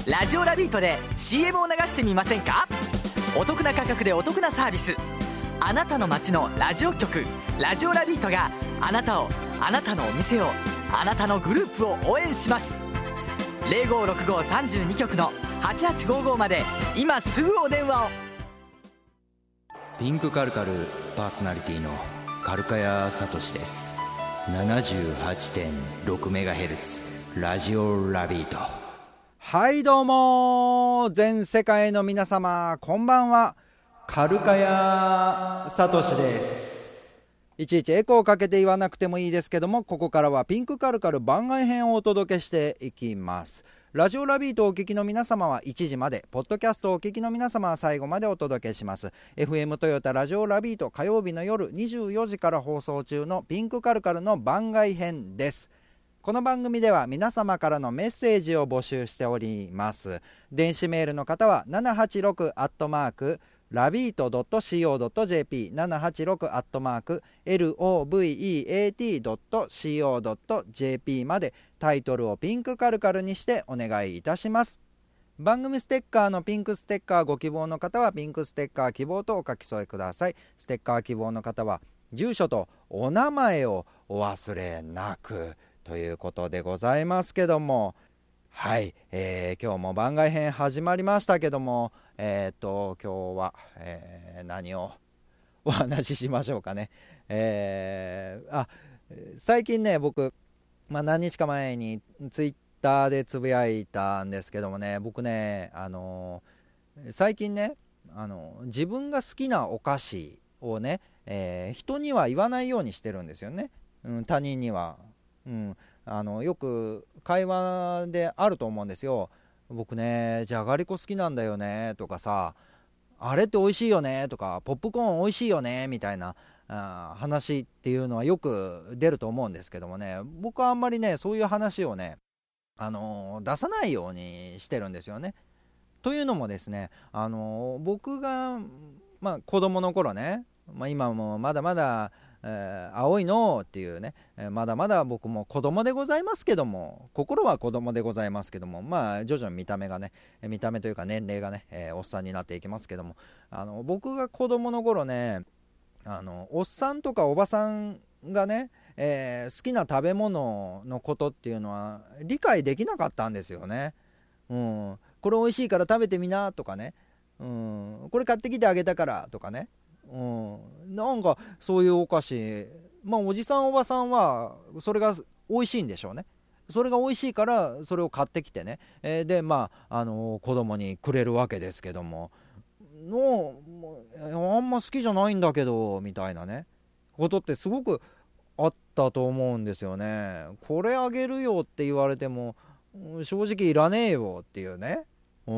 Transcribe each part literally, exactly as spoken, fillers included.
ラジオラビートで シーエム を流してみませんか？お得な価格でお得なサービス。あなたの街のラジオ局ラジオラビートがあなたを、あなたのお店を、あなたのグループを応援します。 ゼロごろくごさんじゅうに 局のはちはちごーごーまで今すぐお電話を。 ピンクカルカルパーソナリティのカルカヤサトシです。 ななじゅうはちてんろくメガヘルツ ラジオラビート。 はいどうも、全世界の皆様こんばんは。カルカヤサトシです。いちいちエコーをかけて言わなくてもいいですけども、ここからはピンクカルカル番外編をお届けしていきます。ラジオラビートをお聞きの皆様はいちじまで、ポッドキャストをお聞きの皆様は最後までお届けします。 エフエム トヨタラジオラビート、火曜日の夜にじゅうよじから放送中のピンクカルカルの番外編です。この番組では皆様からのメッセージを募集しております。電子メールの方はななはちろくアットマークラビート ドット シーオー ドット ジェーピー ななはちろくアットマーク ロビート ドット シーオー ドット ジェーピー までタイトルをピンクカルカルにしてお願いいたします。番組ステッカーのピンクステッカーご希望の方はピンクステッカー希望とお書き添えください。ステッカー希望の方は住所とお名前をお忘れなくということでございますけども、はい、えー、今日も番外編始まりましたけども、えー、っと今日は、えー、何をお話ししましょうかね。えー、あ最近ね僕、まあ、何日か前にツイッターでつぶやいたんですけどもね、僕ね、あのー、最近ね、あのー、自分が好きなお菓子をね、えー、人には言わないようにしてるんですよね、うん、他人には。うん、あのよく会話であると思うんですよ。僕ねじゃがりこ好きなんだよねとかさ、あれって美味しいよねとか、ポップコーン美味しいよねみたいなあ話っていうのはよく出ると思うんですけどもね、僕はあんまりねそういう話をね、あのー、出さないようにしてるんですよね。というのもですね、あのー、僕が、まあ、子供の頃ね、まあ、今もまだまだえー、青いのっていうね、えー、まだまだ僕も子供でございますけども、心は子供でございますけども、まあ徐々に見た目がね、見た目というか年齢がね、えー、おっさんになっていきますけども、あの僕が子供の頃ね、あのおっさんとかおばさんがね、えー、好きな食べ物のことっていうのは理解できなかったんですよね。うん、これ美味しいから食べてみなとかね、うん、これ買ってきてあげたからとかね、うん、なんかそういうお菓子、まあおじさんおばさんはそれが美味しいんでしょうね。それが美味しいからそれを買ってきてね、えー、でまあ、あのー、子供にくれるわけですけども、のあんま好きじゃないんだけどみたいなねことってすごくあったと思うんですよね。これあげるよって言われても正直いらねえよっていうね、うん、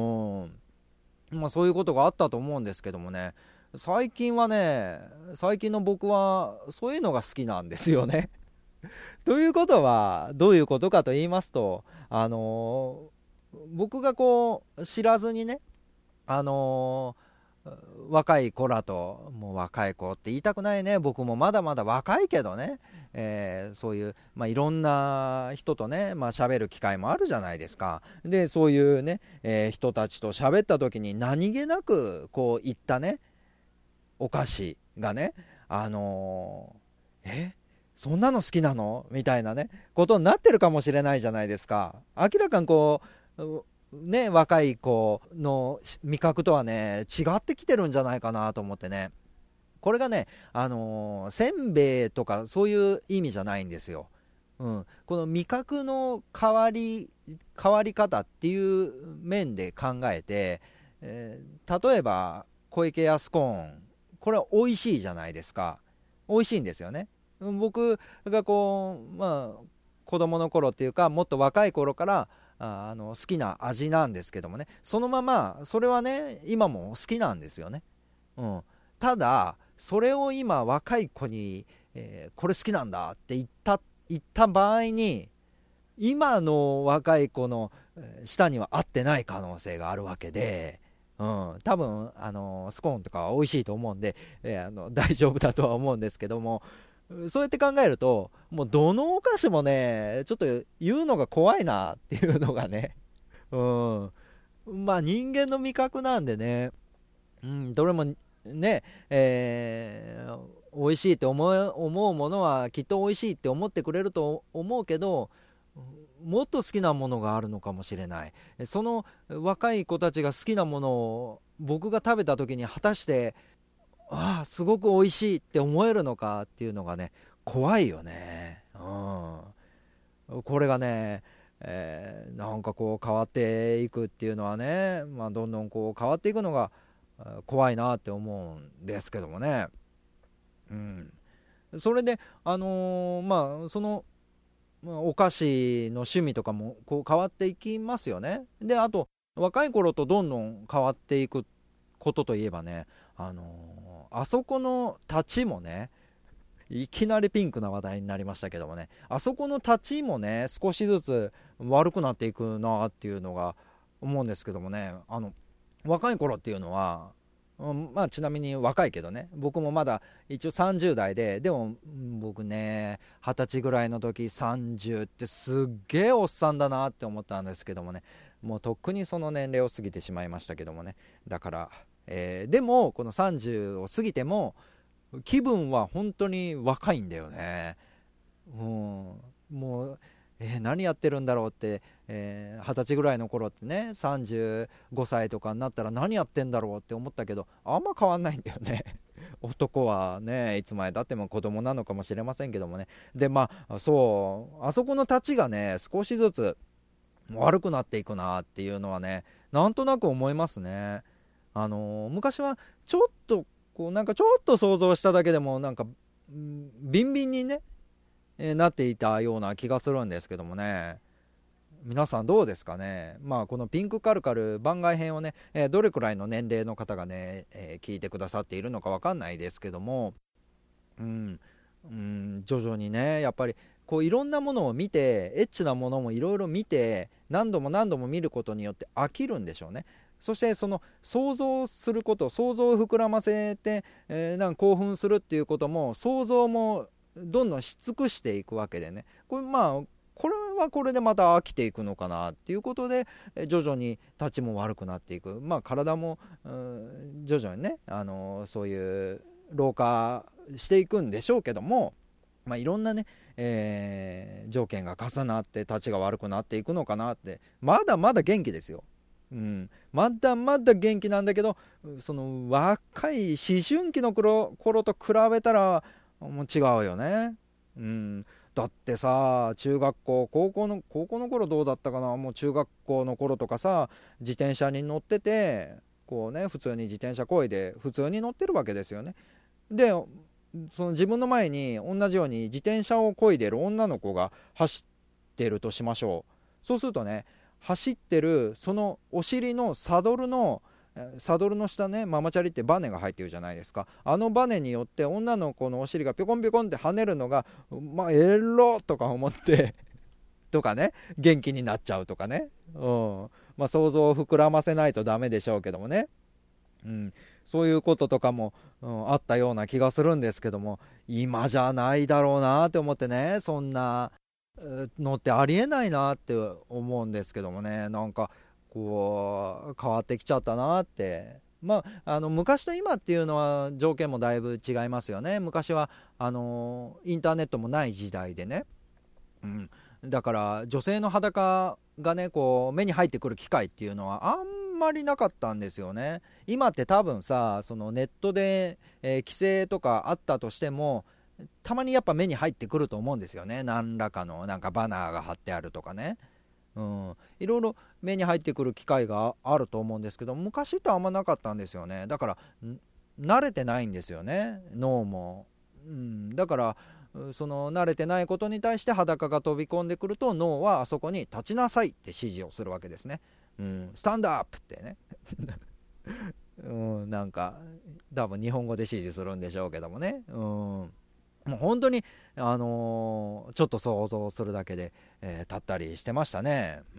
まあそういうことがあったと思うんですけどもね、最近はね、最近の僕はそういうのが好きなんですよね。ということはどういうことかと言いますと、あのー、僕がこう知らずにね、あのー、若い子らと、もう若い子って言いたくないね、僕もまだまだ若いけどね、えー、そういう、まあ、いろんな人とね、まあ、喋る機会もあるじゃないですか。でそういうね、えー、人たちと喋った時に何気なくこう言ったねお菓子がね、あのー、えそんなの好きなのみたいなねことになってるかもしれないじゃないですか。明らかにこうね若い子の味覚とはね違ってきてるんじゃないかなと思ってね、これがね、あのー、せんべいとかそういう意味じゃないんですよ。うん、この味覚の変わり変わり方っていう面で考えて、えー、例えば小池屋スコーン、これは美味しいじゃないですか。美味しいんですよね。僕がこうまあ子供の頃っていうかもっと若い頃からああの好きな味なんですけどもね、そのままそれはね今も好きなんですよね。うん、ただそれを今若い子に、えー、これ好きなんだって言った言った場合に今の若い子の舌には合ってない可能性があるわけで、うん、多分あのスコーンとかは美味しいと思うんで、えー、あの大丈夫だとは思うんですけども、そうやって考えるともうどのお菓子もねちょっと言うのが怖いなっていうのがね、うん、 まあ人間の味覚なんでね、うん、どれもね、えー、美味しいって思う、思うものはきっと美味しいって思ってくれると思うけど、もっと好きなものがあるのかもしれない。その若い子たちが好きなものを僕が食べた時に果たしてああすごく美味しいって思えるのかっていうのがね、怖いよね。うん、これがね、えー、なんかこう変わっていくっていうのはね、まあ、どんどんこう変わっていくのが怖いなって思うんですけどもね。うん、それであのー、まあそのお菓子の趣味とかもこう変わっていきますよね。であと若い頃とどんどん変わっていくことといえばね、あのー、あそこの立ちもね、いきなりピンクな話題になりましたけどもね、あそこの立ちもね少しずつ悪くなっていくなっていうのが思うんですけどもね。あの若い頃っていうのは、うん、まあちなみに若いけどね、僕もまだ一応さんじゅう代で、でも僕ねはたちぐらいの時さんじゅうってすっげえおっさんだなって思ったんですけどもね、もうとっくにその年齢を過ぎてしまいましたけどもね。だから、えー、でもこのさんじゅうを過ぎても気分は本当に若いんだよね。うん、もうえー、何やってるんだろうって、えー、はたちぐらいの頃ってね、さんじゅうごさいとかになったら何やってんだろうって思ったけど、あんま変わんないんだよね男はね、いつまでたっても子供なのかもしれませんけどもね。でまあそうあそこの立ちがね少しずつ悪くなっていくなっていうのはね、なんとなく思いますね。あのー、昔はちょっとこうなんかちょっと想像しただけでもなんかビンビンにねえー、なっていたような気がするんですけどもね。皆さんどうですかね。まあこのピンクカルカル番外編をね、えー、どれくらいの年齢の方がね、えー、聞いてくださっているのかわかんないですけども、うん、うん、徐々にねやっぱりこういろんなものを見て、エッチなものもいろいろ見て何度も何度も見ることによって飽きるんでしょうね。そしてその想像すること、想像を膨らませて、えー、なんか興奮するっていうことも想像もどんどんし尽くしていくわけでね、これまあこれはこれでまた飽きていくのかなっていうことで、徐々に立ちも悪くなっていく、まあ体も、うん、徐々にね、あのそういう老化していくんでしょうけども、まあ、いろんなね、えー、条件が重なって立ちが悪くなっていくのかなって。まだまだ元気ですよ。うん、まだまだ元気なんだけど、その若い思春期の頃、頃と比べたらもう違うよね。うん、だってさ、中学校高校の高校の頃どうだったかな。もう中学校の頃とかさ、自転車に乗っててこうね、普通に自転車こいで普通に乗ってるわけですよね。でその自分の前に同じように自転車をこいでる女の子が走ってるとしましょう。そうするとね、走ってるそのお尻のサドルのサドルの下ね、ママチャリってバネが入ってるじゃないですか。あのバネによって女の子のお尻がピョコンピョコンって跳ねるのが、まあエロとか思ってとかね、元気になっちゃうとかね、うん、まあ想像を膨らませないとダメでしょうけどもね、うん、そういうこととかも、うん、あったような気がするんですけども、今じゃないだろうなって思ってね、そんなのってありえないなって思うんですけどもね。なんかこう変わってきちゃったなって。まあ、あの昔と今っていうのは条件もだいぶ違いますよね。昔はあのインターネットもない時代でね、うん、だから女性の裸がねこう目に入ってくる機会っていうのはあんまりなかったんですよね。今って多分さ、そのネットで、えー、規制とかあったとしてもたまにやっぱ目に入ってくると思うんですよね。何らかのなんかバナーが貼ってあるとかね、うん、いろいろ目に入ってくる機会があると思うんですけど、昔ってあんまなかったんですよね。だから慣れてないんですよね、脳も、うん、だからその慣れてないことに対して裸が飛び込んでくると、脳はあそこに立ちなさいって指示をするわけですね、うん、スタンドアップってねうん、なんか多分日本語で指示するんでしょうけどもね、うん、もう本当に、あのー、ちょっと想像するだけで、えー、立ったりしてましたね、うん、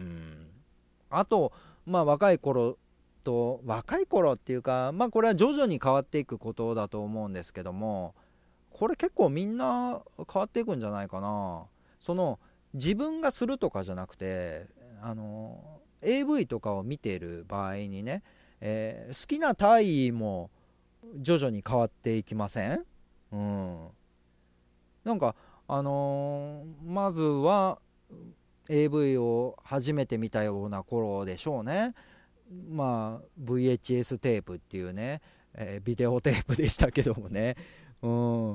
あと、まあ、若い頃と若い頃っていうか、まあ、これは徐々に変わっていくことだと思うんですけども、これ結構みんな変わっていくんじゃないかな。その自分がするとかじゃなくて、あのエーブイ とかを見ている場合にね、えー、好きな体位も徐々に変わっていきません？うん、なんかあのー、まずは エーブイ を初めて見たような頃でしょうね。まあ ブイエイチエス テープっていうね、えー、ビデオテープでしたけどもね、うん、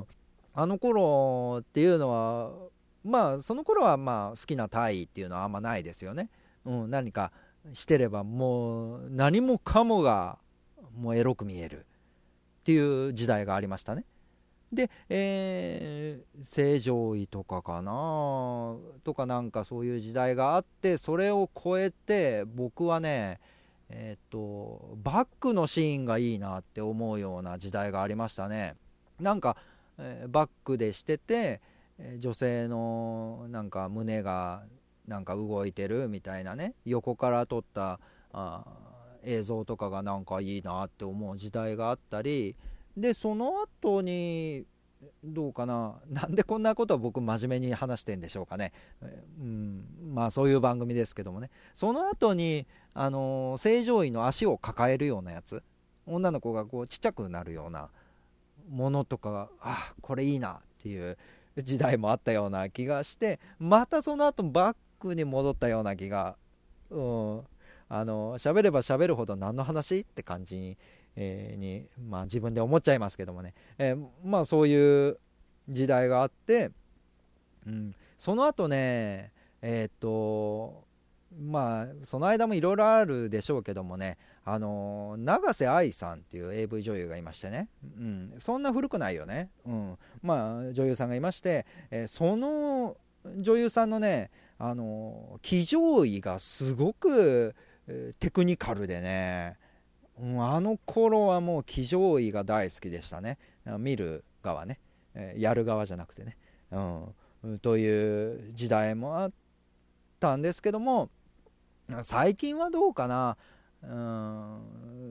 あの頃っていうのはまあその頃はまあ好きな体位っていうのはあんまないですよね、うん、何かしてればもう何もかもがもうエロく見えるっていう時代がありましたね。で、えー、正常位とかかなとかなんかそういう時代があって、それを超えて僕はねえー、っとバックのシーンがいいなって思うような時代がありましたね。なんか、えー、バックでしてて、えー、女性のなんか胸がなんか動いてるみたいなね、横から撮ったあ映像とかがなんかいいなって思う時代があったりで、その後にどうかな、なんでこんなことは僕真面目に話してんでしょうかね、うん、まあそういう番組ですけどもね、その後にあのー、正常位の足を抱えるようなやつ、女の子がこうちっちゃくなるようなものとかが、あこれいいなっていう時代もあったような気がして、またその後バックに戻ったような気が、うんあの喋れば喋るほど何の話って感じにえー、にまあ自分で思っちゃいますけどもね、えー、まあそういう時代があって、うん、その後ねえー、っとまあその間もいろいろあるでしょうけどもね、あの永瀬愛さんっていう エーブイ 女優がいましてね、うん、そんな古くないよね、うん、まあ女優さんがいまして、えー、その女優さんのねあの騎乗位がすごく、えー、テクニカルでね、あの頃はもう騎乗位が大好きでしたね。見る側ね、やる側じゃなくてね、うん、という時代もあったんですけども、最近はどうかな、うん、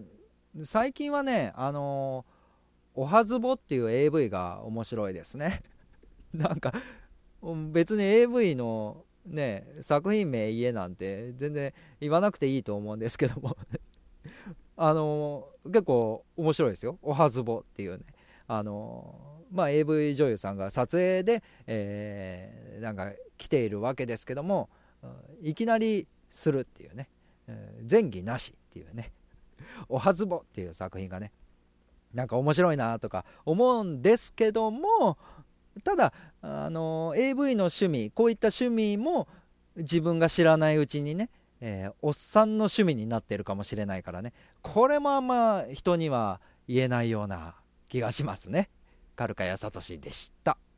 最近はねあのおはずぼっていう エーブイ が面白いですねなんか別に エーブイ のね作品名言えなんて全然言わなくていいと思うんですけどもあの結構面白いですよ、おはずぼっていうね、あのまあ エーブイ 女優さんが撮影で、えー、なんか来ているわけですけども、いきなりするっていうね、えー、前儀なしっていうねおはずぼっていう作品がねなんか面白いなとか思うんですけども、ただあの エーブイ の趣味、こういった趣味も自分が知らないうちにねえー、おっさんの趣味になっているかもしれないからね、これもあんま人には言えないような気がしますね。カルカヤサトシでした。